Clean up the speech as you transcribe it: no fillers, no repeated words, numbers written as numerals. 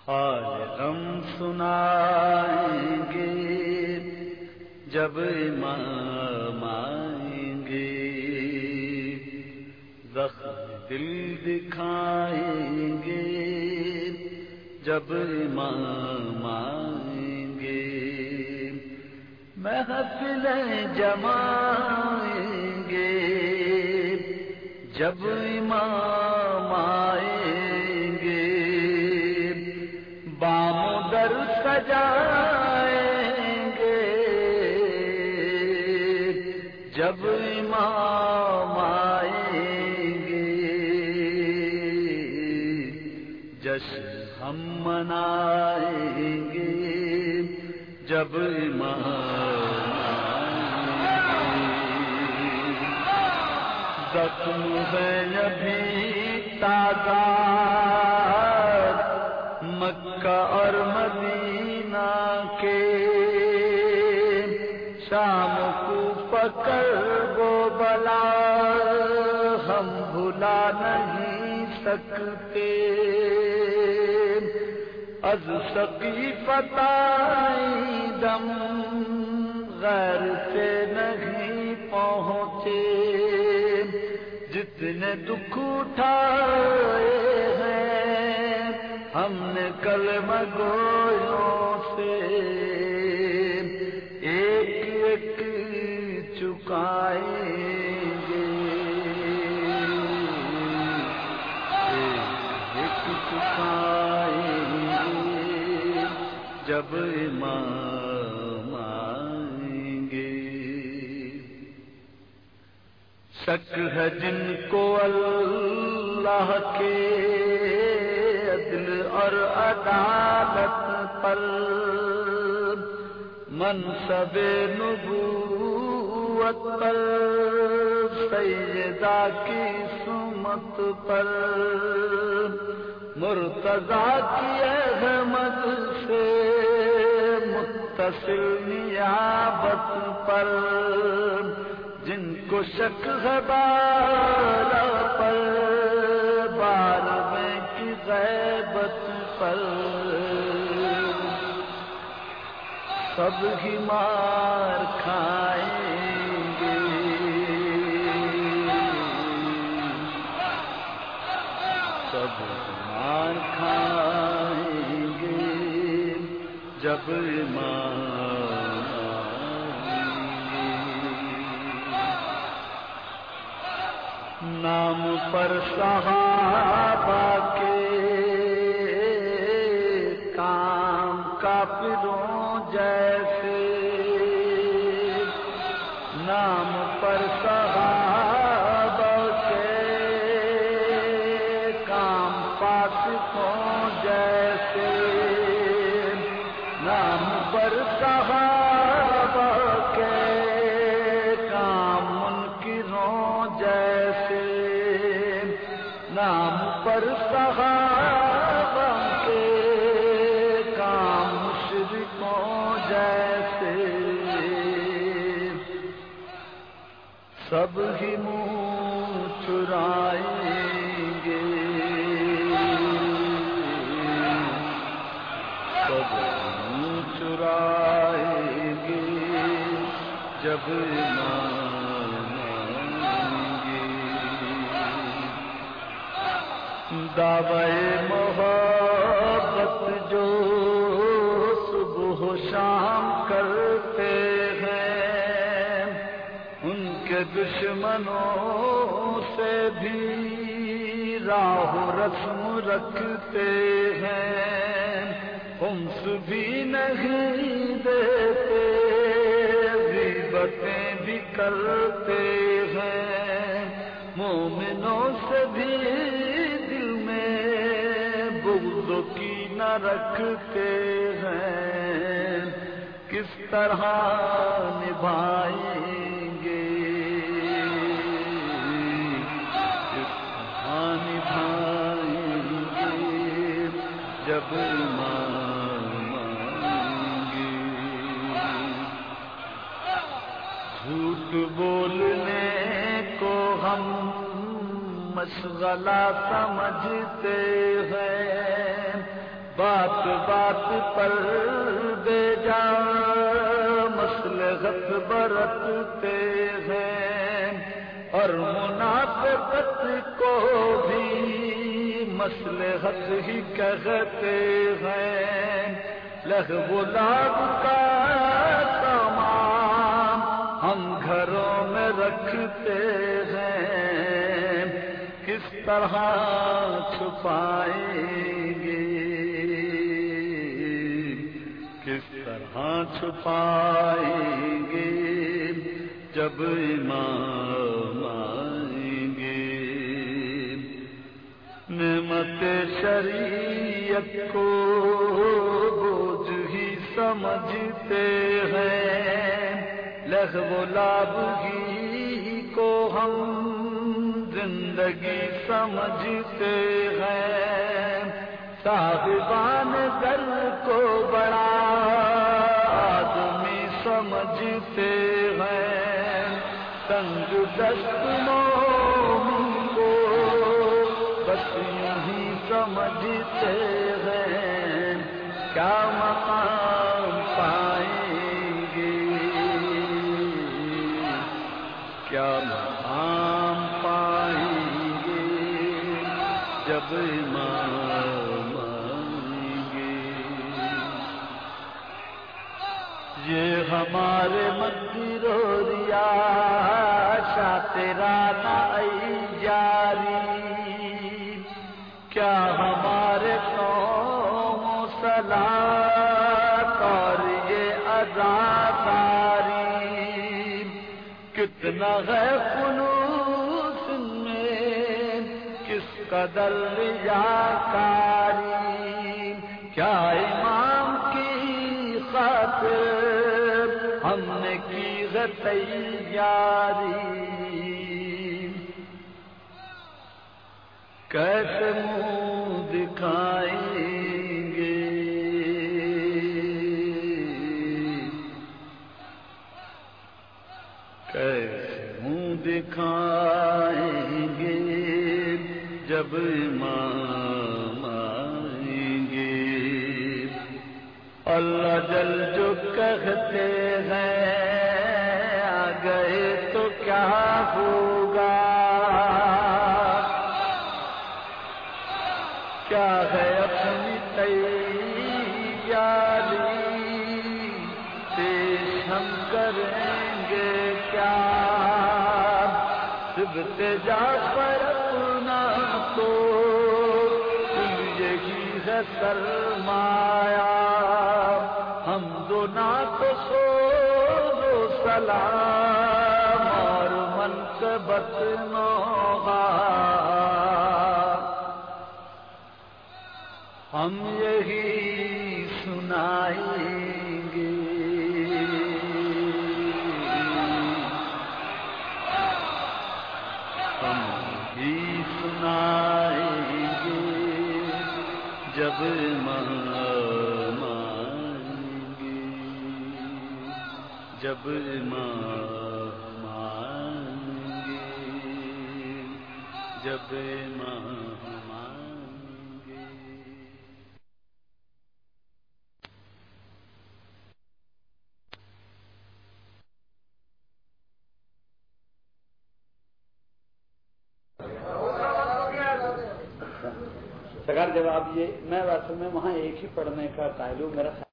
حال غم سنائیں گے جب امام آئیں گے، زخم دل دکھائیں گے جب امام آئیں گے، محفلیں جمائیں گے جب امام آئیں گے، بام در سجائیں گے جب امام آئیں گے، جشن ہم منائیں گے جب امام آئیں گے، زخم ہے ابھی تازہ مکہ اور مدینہ کے، شام کو پکڑ وہ بلا ہم بھلا نہیں سکتے، از سقیفۃ دم غیر سے نہیں پہنچے، جتنے دکھ اٹھائے ہیں ہم نے کلمہ گویوں سے، ایک ایک چکائیں گے، ایک چکائیں گے جب امام آئیں گے، شک ہے جن کو اللہ کے عدل اور عدالت پر، منصب نبوت پر، سیدہ کی سمت پر، مرتضیٰ کی احمد سے متصل نیابت پر، جن کو شک ہے بالا پر، بارہویں کی غیبت پر، سب ہی مار کھائیں گے، سب مار کھائیں گے جب امام آئیں گے، نام پر صحابہ کے کام کافروں جیسے، نام پر صحابہ کے کام فاسقوں جیسے، نام پر صحابہ کے کام منکروں جیسے، نام پر صحابہ کے کام مشرکوں جیسے، سب ہی منہ چرائیں گے، سب منہ چرائیں گے جب امام آئیں گے، دعوی محبت جو صبح و شام کرتے ہیں، ان کے دشمنوں سے بھی راہ و رسم رکھتے ہیں، خمس بھی نہیں دیتے، غیبتیں بھی کرتے ہیں، مومنوں سے بھی دل میں بغض و کینہ رکھتے ہیں، کس طرح نبھائیں گے، کس طرح نبھائیں گے جب امام آئیں گے، جھوٹ بولنے کو ہم مشغلہ سمجھتے ہیں، بات بات پر بے جا مصلحت برتتے ہیں، اور منافقت کو بھی مصلحت ہی کہتے ہیں۔ لہو لعب کا سامان ہم گھروں میں رکھتے ہیں، کس طرح چھپائیں گے، کس طرح چھپائیں گے جب امام آئیں گے۔ نعمت شریعت کو بوجھ ہی سمجھتے ہیں، لہو لعب ہی کو ہم زندگی سمجھتے ہیں۔ صاحبان گھر کو بڑا آدمی سمجھتے ہیں، تنگ دست مومن کو بس یوں ہی سمجھتے ہیں۔ کیا مقام پائیں گے، کیا مقام پائیں گے جب امام آئیں گے۔ یہ ہمارے مندر و ریا شاطرانہ ای جاری، کیا ہمارے قوم و صلاۃ اور یہ عزاداری، کتنا ہے خلوص میں، کس قدر ریاکاری، کیا امام کی خاطر ہم نے کی ہے تیاری، کیسے منہ دکھائیں گے، کیسے منہ دکھائیں گے جب امام آئیں گے۔ اللہ جل جو کہتے ہیں آ گئے تو کیا ہوگا، کیا ہے اپنی تیاری، پیش ہم کریں گے کیا، صبح جا پر اپنا تو یہی ہے سرمایہ، ہم دو نعت سوز و سلام اور منقبت نوحہ، ہم یہی سنائیں گے، ہم یہی سنائیں گے جب امام آئیں گے، جب امام آئیں گے، جب امام آئیں گے۔ سرکار جواب یہ، میں ویسے میں وہاں ایک ہی پڑھنے کا قائل ہوں، میرا